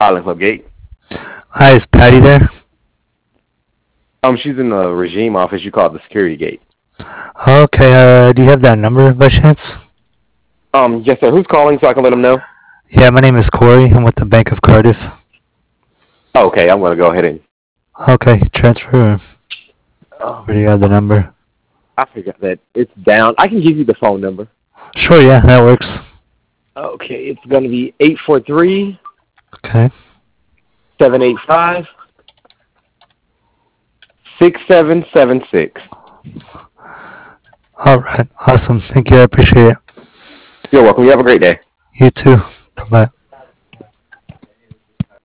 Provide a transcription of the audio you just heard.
Island Club Gate. Hi, is Patty there? She's in the regime office. You call it the security gate. Okay, do you have that number by chance? Yes, sir. Who's calling so I can let them know? Yeah, my name is Corey. I'm with the Bank of Cardiff. Okay, I'm gonna go ahead and. Okay, transfer. Oh, Where do you have the number? I forgot that it's down. I can give you the phone number. Sure, yeah, that works. Okay, it's gonna be 843 Okay. 785 6776. All right, awesome. Thank you. I appreciate it. You're welcome. You have a great day. You too. Bye-bye.